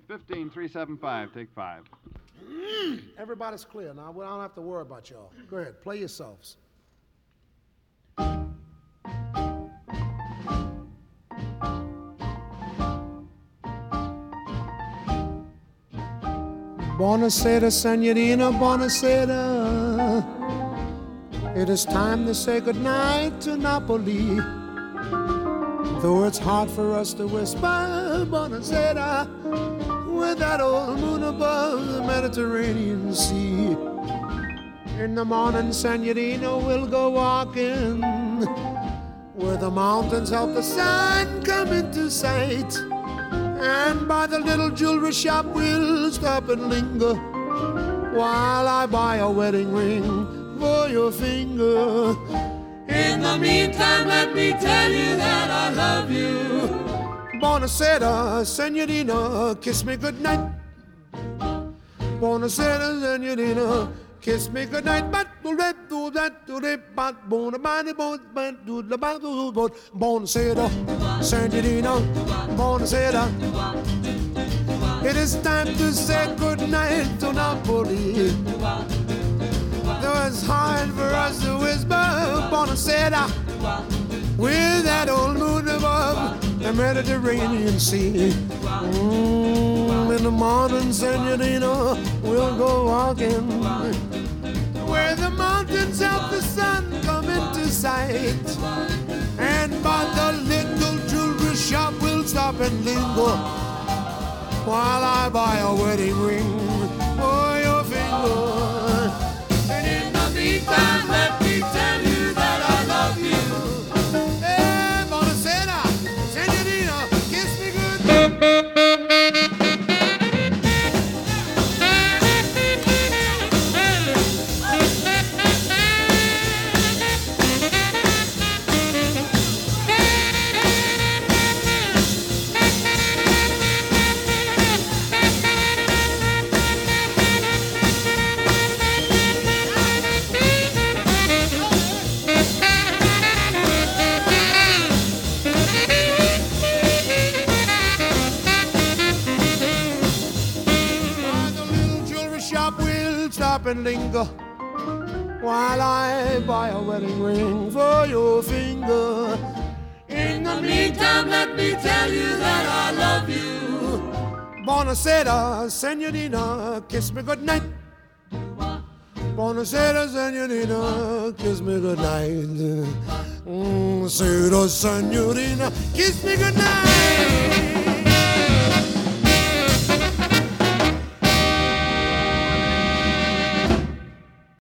15-375. Take 5. Everybody's clear now. I don't have to worry about y'all. Go ahead, play yourselves. Buonasera, Signorina, buonasera. It is time to say goodnight to Napoli. Though it's hard for us to whisper buonasera with that old moon above the Mediterranean Sea. In the morning, Signorina, we'll go walking where the mountains help the sun come into sight. And by the little jewelry shop we'll stop and linger while I buy a wedding ring for your finger. In the meantime, let me tell you that I love you. Buonasera, Signorina, kiss me goodnight. Buonasera, Signorina, kiss me goodnight. Buonasera, Signorina, buonasera. It is time to say goodnight to Napoli. Though it's hard for us to whisper buonasera with that old moon above the Mediterranean Sea. In the morning, Signorina, we'll go walking where the mountains help the sun come into sight. And by the little jewelry shop we'll stop and linger while I buy a wedding ring for your finger. And in the meantime, let me tell you that I love you. Hey, buonasera, Signorina, kiss me good. And linger while I buy a wedding ring for your finger. In the meantime, let me tell you that I love you. Buonasera, Signorina, kiss me goodnight. Buonasera, Signorina, kiss me goodnight. Buonasera, Signorina, kiss me goodnight.